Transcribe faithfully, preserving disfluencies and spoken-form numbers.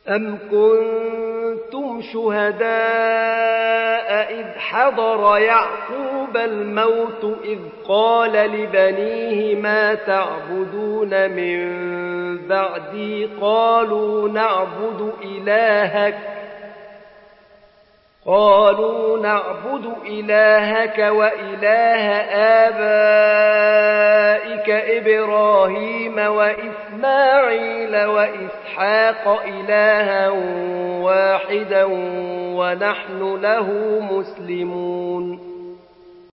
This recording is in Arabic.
أَمْ كُنتُمْ شُهَدَاءَ إِذْ حَضَرَ يَعْقُوبَ الْمَوْتُ إِذْ قَالَ لِبَنِيهِ مَا تَعْبُدُونَ مِن بَعْدِي قَالُوا نَعْبُدُ إِلَٰهَكَ قالوا نعبد إلهك وإله آبائك إبراهيم وإسماعيل وإسحاق إلها واحدا ونحن له مسلمون